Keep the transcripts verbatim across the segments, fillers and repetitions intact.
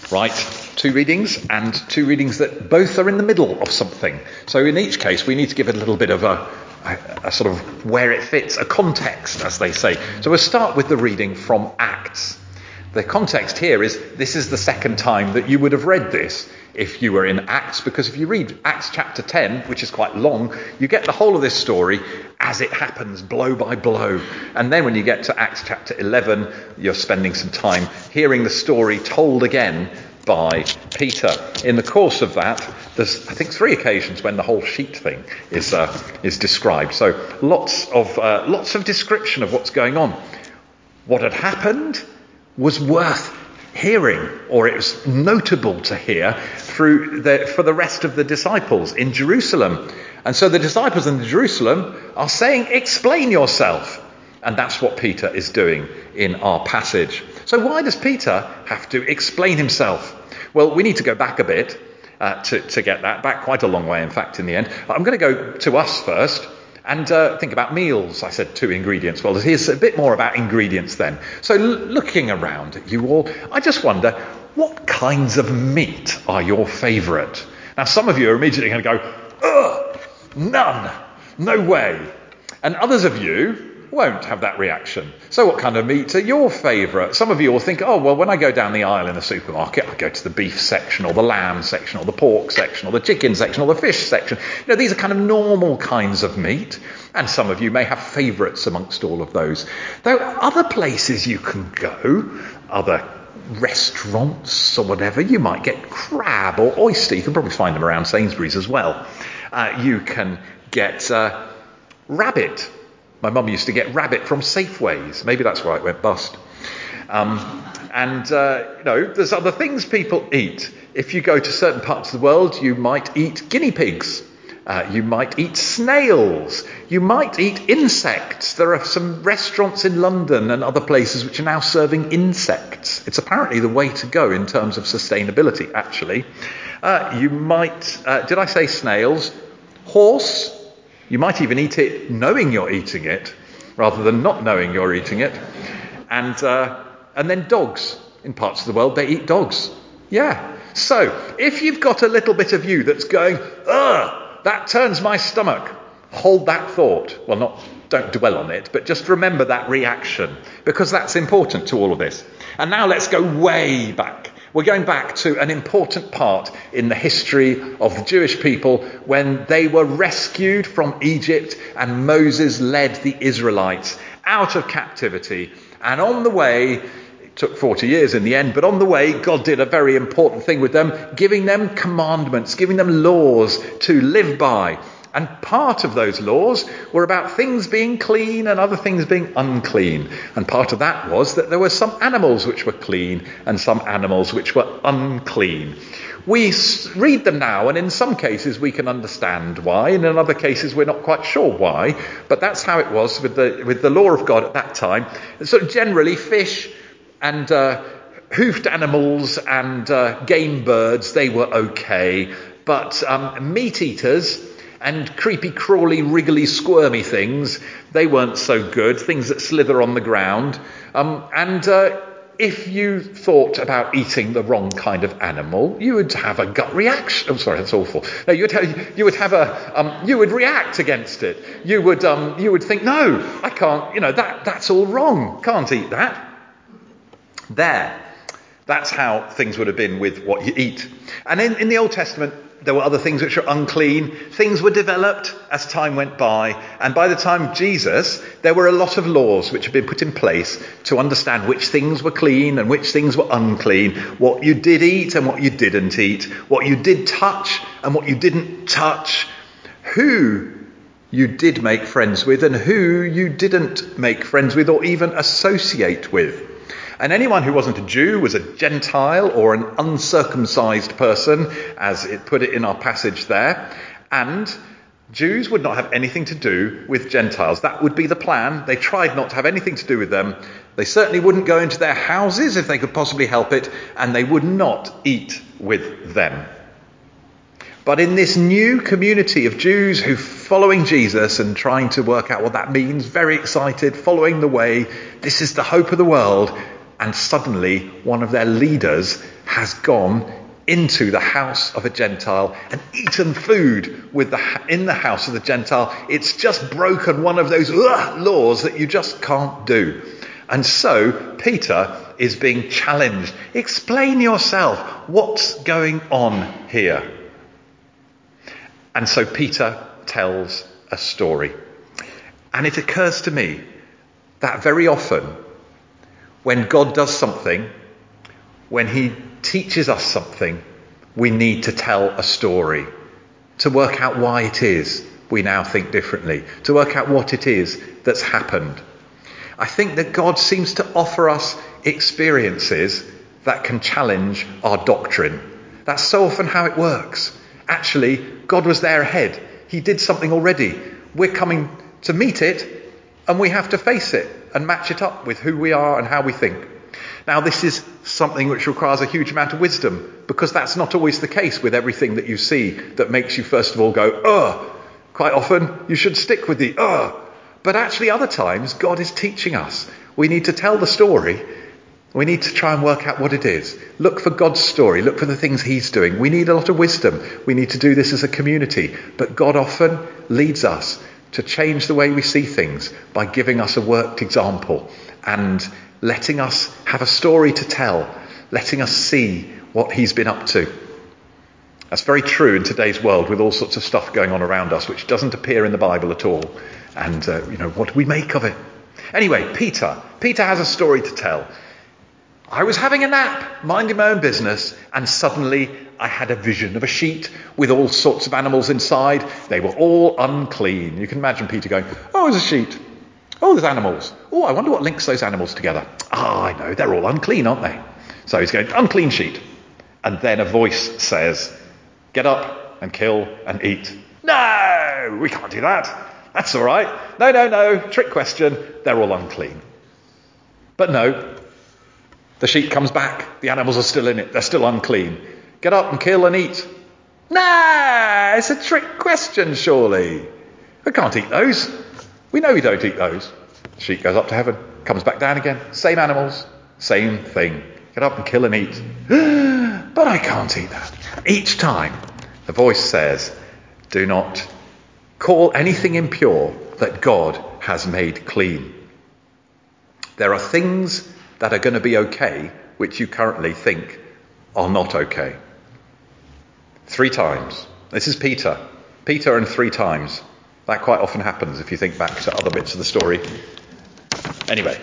Right, two readings, and two readings that both are in the middle of something. So in each case, we need to give it a little bit of a, a, a sort of where it fits, a context, as they say. So we'll start with the reading from Acts. The context here is this is the second time that you would have read this if you were in Acts, because if you read Acts chapter ten, which is quite long, you get the whole of this story as it happens, blow by blow. And then when you get to Acts chapter eleven, you're spending some time hearing the story told again by Peter. In the course of that, there's, I think, three occasions when the whole sheet thing is uh, is described. So lots of uh, lots of description of what's going on. What had happened was worth hearing, or it was notable to hear through the, for the rest of the disciples in Jerusalem. And so the disciples in Jerusalem are saying, explain yourself. And that's what Peter is doing in our passage. So why does Peter have to explain himself? Well, we need to go back a bit uh, to, to get that, back quite a long way, in fact, in the end. I'm going to go to us first. And uh, think about meals. I said two ingredients. Well, here's a bit more about ingredients then. So l- looking around at you all, I just wonder, what kinds of meat are your favourite? Now, some of you are immediately going to go, ugh, none, no way. And others of you won't have that reaction. So what kind of meat are your favourite? Some of you will think, oh, well, when I go down the aisle in the supermarket, I go to the beef section or the lamb section or the pork section or the chicken section or the fish section. You know, these are kind of normal kinds of meat. And some of you may have favourites amongst all of those. Though other places you can go, other restaurants or whatever, you might get crab or oyster. You can probably find them around Sainsbury's as well. Uh, you can get uh, rabbit. My mum used to get rabbit from Safeways. Maybe that's why it went bust. Um, and, uh, you know, there's other things people eat. If you go to certain parts of the world, you might eat guinea pigs. Uh, you might eat snails. You might eat insects. There are some restaurants in London and other places which are now serving insects. It's apparently the way to go in terms of sustainability, actually. Uh, you might, uh, did I say snails? Horse. You might even eat it knowing you're eating it, rather than not knowing you're eating it. And uh, and then dogs. In parts of the world, they eat dogs. Yeah. So, if you've got a little bit of you that's going, ugh, that turns my stomach, hold that thought. Well, not, don't dwell on it, but just remember that reaction, because that's important to all of this. And now let's go way back. We're going back to an important part in the history of the Jewish people when they were rescued from Egypt and Moses led the Israelites out of captivity. And on the way, it took forty years in the end, but on the way, God did a very important thing with them, giving them commandments, giving them laws to live by. And part of those laws were about things being clean and other things being unclean. And part of that was that there were some animals which were clean and some animals which were unclean. We read them now, and in some cases we can understand why, and in other cases we're not quite sure why. But that's how it was with the with the law of God at that time. So generally fish and uh, hoofed animals and uh, game birds, they were okay. But um, meat eaters and creepy, crawly, wriggly, squirmy things, they weren't so good. Things that slither on the ground. Um, and uh, if you thought about eating the wrong kind of animal, you would have a gut reaction. I'm sorry, that's awful. No, you would have, you would have a, um, you would react against it. You would, um, you would think, no, I can't. You know, that that's all wrong. Can't eat that. There. That's how things would have been with what you eat. And in, in the Old Testament, there were other things which were unclean. Things were developed as time went by. And by the time of Jesus, there were a lot of laws which had been put in place to understand which things were clean and which things were unclean, what you did eat and what you didn't eat, what you did touch and what you didn't touch, who you did make friends with and who you didn't make friends with or even associate with. And anyone who wasn't a Jew was a Gentile or an uncircumcised person, as it put it in our passage there. And Jews would not have anything to do with Gentiles. That would be the plan. They tried not to have anything to do with them. They certainly wouldn't go into their houses if they could possibly help it, and they would not eat with them. But in this new community of Jews who are following Jesus and trying to work out what that means, very excited, following the way, this is the hope of the world. And suddenly one of their leaders has gone into the house of a Gentile and eaten food with the in the house of the Gentile. It's just broken one of those ugh, laws that you just can't do. And so Peter is being challenged. Explain yourself. What's going on here? And so Peter tells a story. And it occurs to me that very often when God does something, when he teaches us something, we need to tell a story to work out why it is we now think differently, to work out what it is that's happened. I think that God seems to offer us experiences that can challenge our doctrine. That's so often how it works. Actually, God was there ahead. He did something already. We're coming to meet it, and we have to face it and match it up with who we are and how we think. Now, this is something which requires a huge amount of wisdom, because that's not always the case with everything that you see that makes you first of all go, ugh. Quite often you should stick with the ugh. But actually other times God is teaching us. We need to tell the story. We need to try and work out what it is. Look for God's story. Look for the things he's doing. We need a lot of wisdom. We need to do this as a community. But God often leads us to change the way we see things by giving us a worked example and letting us have a story to tell, letting us see what he's been up to. That's very true in today's world with all sorts of stuff going on around us which doesn't appear in the Bible at all. And, uh, you know, what do we make of it? Anyway, Peter. Peter has a story to tell. I was having a nap, minding my own business, and suddenly I had a vision of a sheet with all sorts of animals inside. They were all unclean. You can imagine Peter going, oh, there's a sheet. Oh, there's animals. Oh, I wonder what links those animals together. Ah, I know, they're all unclean, aren't they? So he's going, unclean sheet. And then a voice says, get up and kill and eat. No, we can't do that. That's all right. No, no, no. Trick question. They're all unclean. But no, the sheet comes back. The animals are still in it. They're still unclean. Get up and kill and eat. No, it's a trick question, surely. We can't eat those. We know we don't eat those. The sheet goes up to heaven, comes back down again. Same animals, same thing. Get up and kill and eat. But I can't eat that. Each time the voice says, do not call anything impure that God has made clean. There are things that are going to be okay which you currently think are not okay. Three times. This is Peter. Peter and three times. That quite often happens if you think back to other bits of the story. Anyway,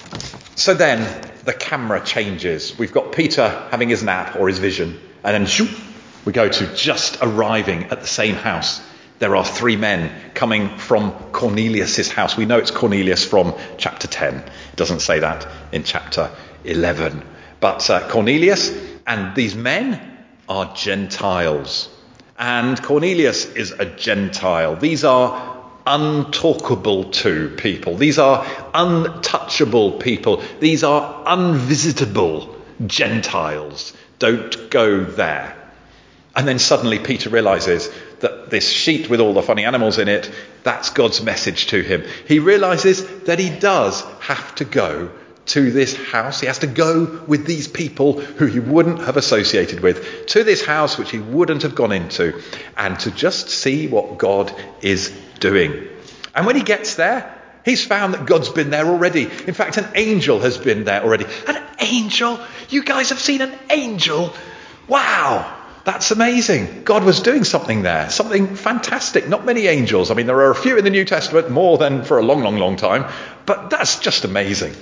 so then the camera changes. We've got Peter having his nap or his vision, and then shoop, we go to just arriving at the same house. There are three men coming from Cornelius' house. We know it's Cornelius from chapter ten. It doesn't say that in chapter eleven. But uh, Cornelius and these men are Gentiles. And Cornelius is a Gentile. These are untalkable to people. These are untouchable people. These are unvisitable Gentiles. Don't go there. And then suddenly Peter realizes that this sheet with all the funny animals in it, that's God's message to him. He realizes that he does have to go to this house. He has to go with these people who he wouldn't have associated with, to this house which he wouldn't have gone into, and to just see what God is doing. And when he gets there, he's found that God's been there already. In fact, an angel has been there already. An angel? You guys have seen an angel? Wow! That's amazing. God was doing something there, something fantastic. Not many angels. I mean, there are a few in the New Testament, more than for a long, long, long time. But that's just amazing.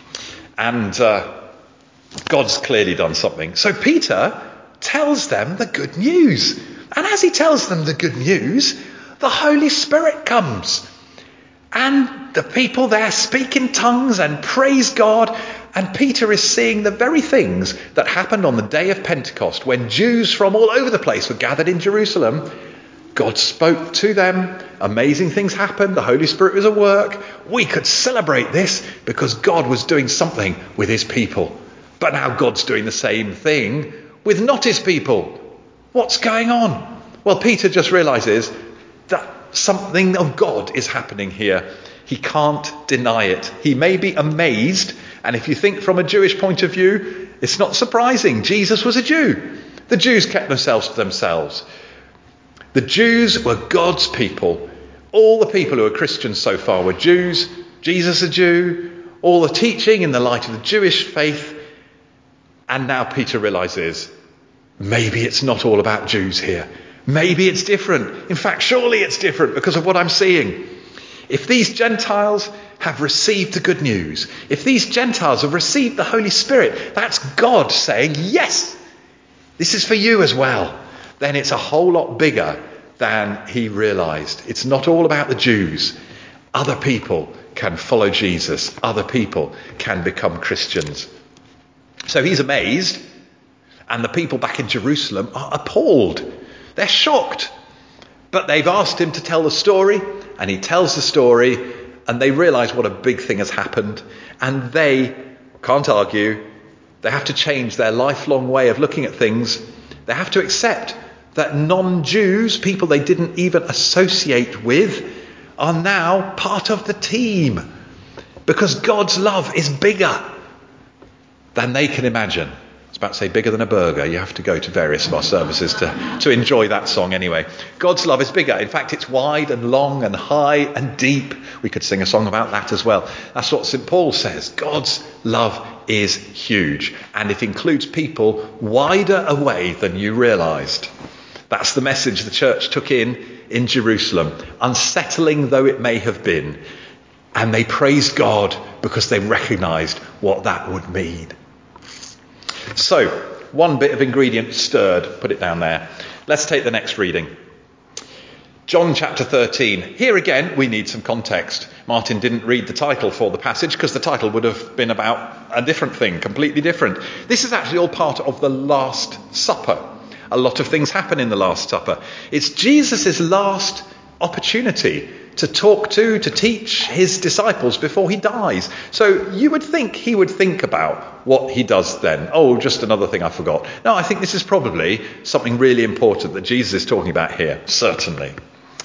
And uh, God's clearly done something. So Peter tells them the good news. And as he tells them the good news, the Holy Spirit comes. And the people there speak in tongues and praise God. And Peter is seeing the very things that happened on the day of Pentecost, when Jews from all over the place were gathered in Jerusalem. God spoke to them. Amazing things happened. The Holy Spirit was at work. We could celebrate this because God was doing something with his people. But now God's doing the same thing with not his people. What's going on? Well, Peter just realizes that something of God is happening here. He can't deny it. He may be amazed. And if you think from a Jewish point of view, It's not surprising. Jesus was a Jew. The Jews kept themselves to themselves. The Jews were God's people. All the people who are Christians so far were Jews. Jesus a Jew. All the teaching in the light of the Jewish faith. And now Peter realizes, maybe it's not all about Jews here. Maybe it's different. In fact, surely it's different because of what I'm seeing. If these Gentiles have received the good news, if these Gentiles have received the Holy Spirit, that's God saying, yes, this is for you as well. Then it's a whole lot bigger than he realized. It's not all about the Jews. Other people can follow Jesus. Other people can become Christians. So he's amazed, and the people back in Jerusalem are appalled. They're shocked. But they've asked him to tell the story, and he tells the story, and they realise what a big thing has happened, and they can't argue. They have to change their lifelong way of looking at things. They have to accept that non-Jews, people they didn't even associate with, are now part of the team, because God's love is bigger than they can imagine. I was about to say bigger than a burger. You have to go to various of our services to, to enjoy that song anyway. God's love is bigger. In fact, it's wide and long and high and deep. We could sing a song about that as well. That's what Saint Paul says. God's love is huge, and it includes people wider away than you realised. That's the message the church took in in Jerusalem, unsettling though it may have been. And they praised God because they recognised what that would mean. So, one bit of ingredient stirred. Put it down there. Let's take the next reading. John chapter thirteen. Here again, we need some context. Martin didn't read the title for the passage because the title would have been about a different thing, completely different. This is actually all part of the Last Supper. A lot of things happen in the Last Supper. It's Jesus' last opportunity to talk to, to teach his disciples before he dies. So you would think he would think about what he does then. Oh, just another thing I forgot. No, I think this is probably something really important that Jesus is talking about here, certainly.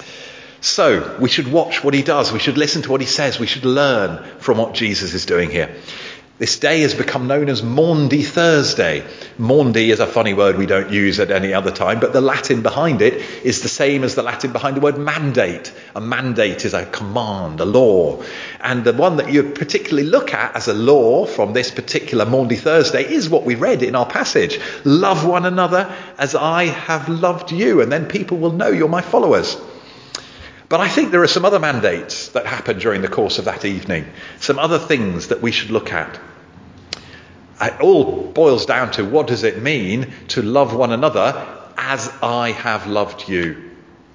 So we should watch what he does. We should listen to what he says. We should learn from what Jesus is doing here. This day has become known as Maundy Thursday. Maundy is a funny word we don't use at any other time, but the Latin behind it is the same as the Latin behind the word mandate. A mandate is a command, a law. And the one that you particularly look at as a law from this particular Maundy Thursday is what we read in our passage. Love one another as I have loved you, and then people will know you're my followers. But I think there are some other mandates that happen during the course of that evening. Some other things that we should look at. It all boils down to, what does it mean to love one another as I have loved you?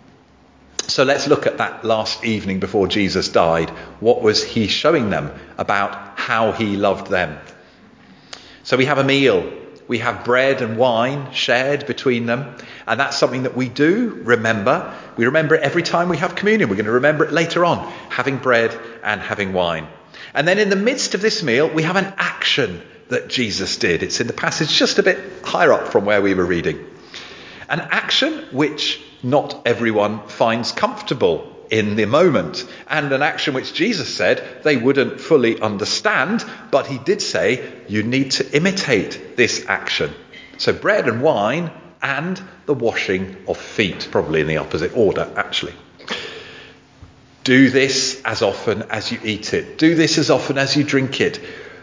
So let's look at that last evening before Jesus died. What was he showing them about how he loved them? So we have a meal. We have bread and wine shared between them. And that's something that we do remember. We remember it every time we have communion. We're going to remember it later on, having bread and having wine. And then in the midst of this meal, we have an action that Jesus did. It's in the passage just a bit higher up from where we were reading. An action which not everyone finds comfortable in the moment, and an action which Jesus said they wouldn't fully understand, but he did say you need to imitate this action. So bread and wine and the washing of feet, probably in the opposite order actually. Do this as often as you eat it. Do this as often as you drink it.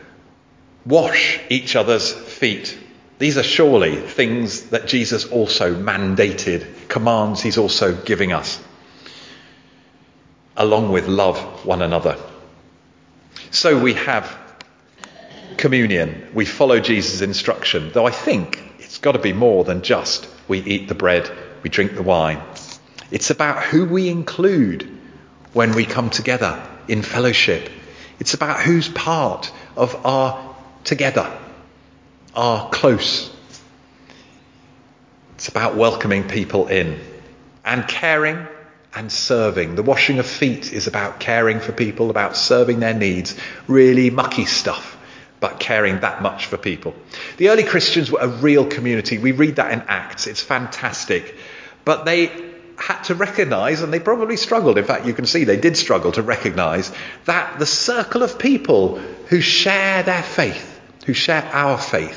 Wash each other's feet. These are surely things that Jesus also mandated, commands he's also giving us, along with love one another. So we have communion. We follow Jesus' instruction, though I think it's got to be more than just we eat the bread, we drink the wine. It's about who we include when we come together in fellowship. It's about who's part of our together, our close. It's about welcoming people in and caring and serving. The washing of feet is about caring for people, about serving their needs. Really mucky stuff, but caring that much for people. The early Christians were a real community. We read that in Acts. It's fantastic. But they had to recognise, and they probably struggled, in fact you can see they did struggle to recognise, that the circle of people who share their faith, who share our faith,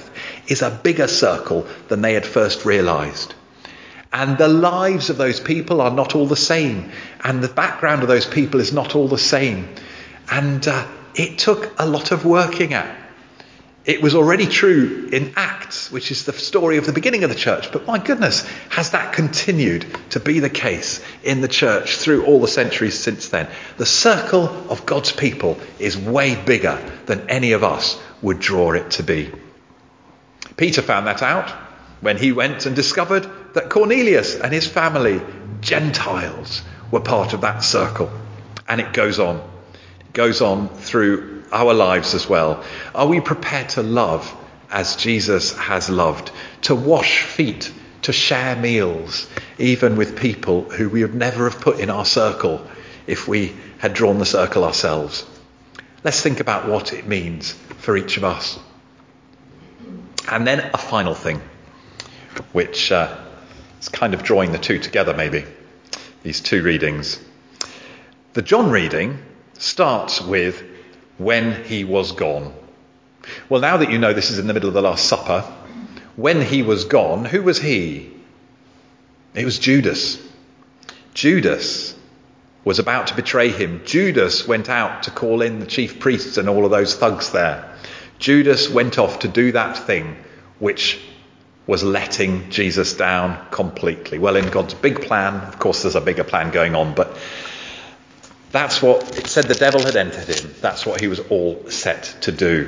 is a bigger circle than they had first realised. And the lives of those people are not all the same. And the background of those people is not all the same. And uh, it took a lot of working at. It was already true in Acts, which is the story of the beginning of the church. But my goodness, has that continued to be the case in the church through all the centuries since then? The circle of God's people is way bigger than any of us would draw it to be. Peter found that out when he went and discovered that Cornelius and his family, Gentiles, were part of that circle. And it goes on. It goes on through our lives as well. Are we prepared to love as Jesus has loved? To wash feet, to share meals, even with people who we would never have put in our circle if we had drawn the circle ourselves? Let's think about what it means for each of us. And then a final thing, which uh, is kind of drawing the two together maybe, these two readings. The John reading starts with when he was gone. Well, now that you know this is in the middle of the Last Supper, when he was gone, who was he? It was Judas. Judas was about to betray him. Judas went out to call in the chief priests and all of those thugs there. Judas went off to do that thing which was letting Jesus down completely. Well, in God's big plan, of course there's a bigger plan going on, but that's what it said the devil had entered him. That's what he was all set to do.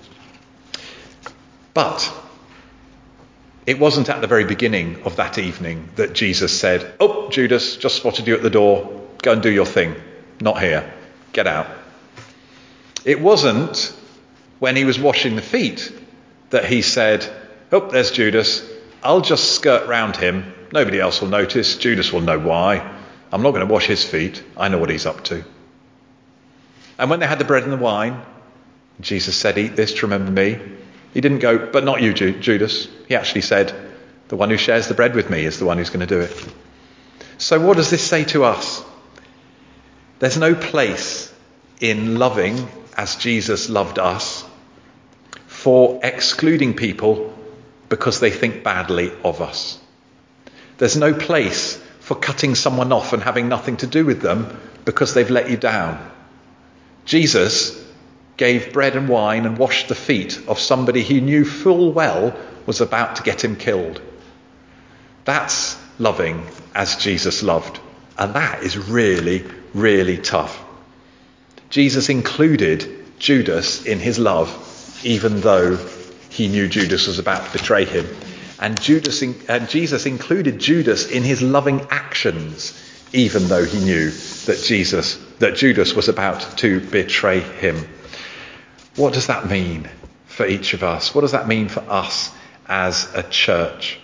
But it wasn't at the very beginning of that evening that Jesus said, "Oh, Judas, just spotted you at the door. Go and do your thing. Not here. Get out." It wasn't when he was washing the feet that he said, "Oh, there's Judas. I'll just skirt round him. Nobody else will notice. Judas will know why. I'm not going to wash his feet. I know what he's up to." And when they had the bread and the wine, Jesus said, "Eat this to remember me." He didn't go, "But not you, Judas." He actually said, "The one who shares the bread with me is the one who's going to do it." So what does this say to us? There's no place in loving as Jesus loved us for excluding people because they think badly of us. There's no place for cutting someone off and having nothing to do with them because they've let you down. Jesus gave bread and wine and washed the feet of somebody he knew full well was about to get him killed. That's loving as Jesus loved. And that is really, really tough. Jesus included Judas in his love, even though he knew Judas was about to betray him. And Judas, and Jesus included Judas in his loving actions, even though he knew that Jesus, that Judas was about to betray him. What does that mean for each of us? What does that mean for us as a church?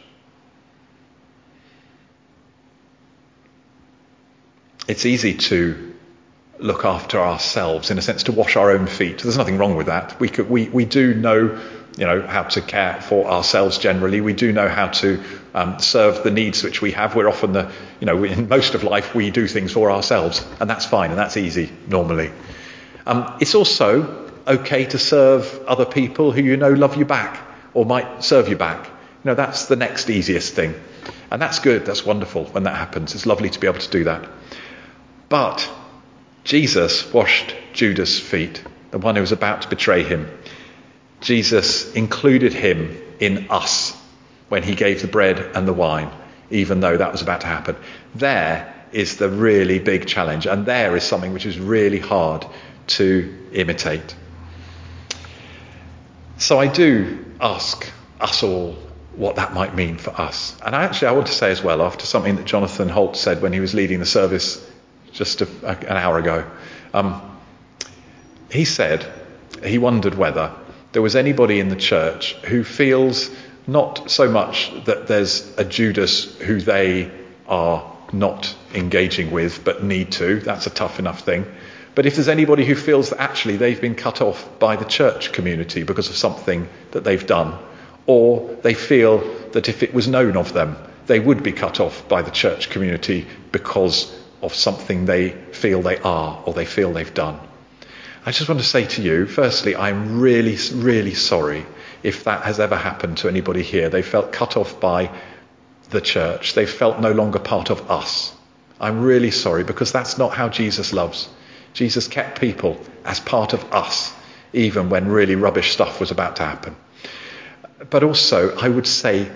It's easy to look after ourselves, in a sense, to wash our own feet. There's nothing wrong with that. We could, we, we do know, you know, how to care for ourselves generally. We do know how to um, serve the needs which we have. We're often the, you know, in most of life we do things for ourselves, and that's fine, and that's easy normally. Um, it's also okay to serve other people who you know love you back or might serve you back. You know, that's the next easiest thing, and that's good. That's wonderful when that happens. It's lovely to be able to do that. But Jesus washed Judas' feet, the one who was about to betray him. Jesus included him in us when he gave the bread and the wine, even though that was about to happen. There is the really big challenge, and there is something which is really hard to imitate. So I do ask us all what that might mean for us. And actually I want to say as well, after something that Jonathan Holt said when he was leading the service just a, an hour ago, um, he said he wondered whether there was anybody in the church who feels not so much that there's a Judas who they are not engaging with but need to. That's a tough enough thing. But if there's anybody who feels that actually they've been cut off by the church community because of something that they've done, or they feel that if it was known of them, they would be cut off by the church community because of something they feel they are or they feel they've done. I just want to say to you, firstly, I'm really, really sorry if that has ever happened to anybody here. They felt cut off by the church. They felt no longer part of us. I'm really sorry, because that's not how Jesus loves. Jesus kept people as part of us, even when really rubbish stuff was about to happen. But also, I would say,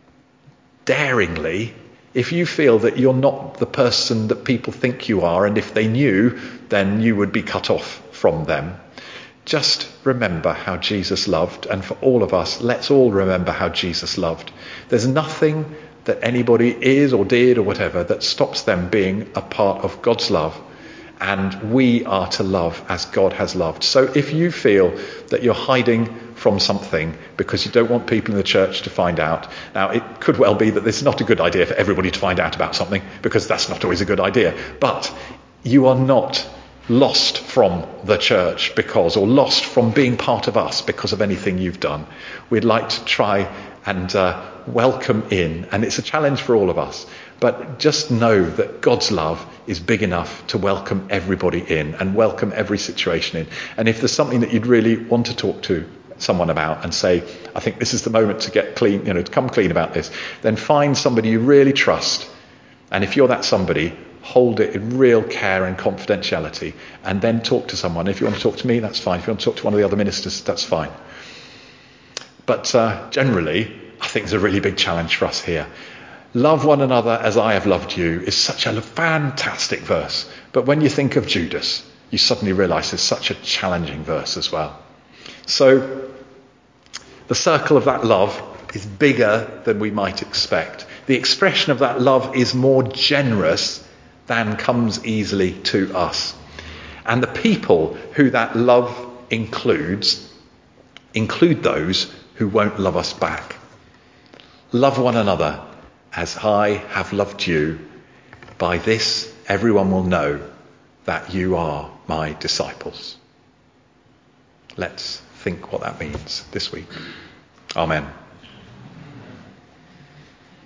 daringly, if you feel that you're not the person that people think you are, and if they knew, then you would be cut off from them, just remember how Jesus loved. And for all of us, let's all remember how Jesus loved. There's nothing that anybody is or did or whatever that stops them being a part of God's love. And we are to love as God has loved. So if you feel that you're hiding from something because you don't want people in the church to find out, now it could well be that this is not a good idea for everybody to find out about something, because that's not always a good idea. But you are not lost from the church because, or lost from being part of us because of anything you've done. We'd like to try and uh, welcome in, and it's a challenge for all of us, but just know that God's love is big enough to welcome everybody in and welcome every situation in. And if there's something that you'd really want to talk to someone about and say, I think this is the moment to get clean, you know, to come clean about this, then find somebody you really trust. And if you're that somebody, hold it in real care and confidentiality, and then talk to someone. If you want to talk to me, that's fine. If you want to talk to one of the other ministers, that's fine. But uh, generally, I think there's a really big challenge for us here. Love one another as I have loved you is such a fantastic verse. But when you think of Judas, you suddenly realise it's such a challenging verse as well. So the circle of that love is bigger than we might expect. The expression of that love is more generous than comes easily to us. And the people who that love includes, include those who won't love us back. Love one another as I have loved you. By this, everyone will know that you are my disciples. Let's think what that means this week. Amen.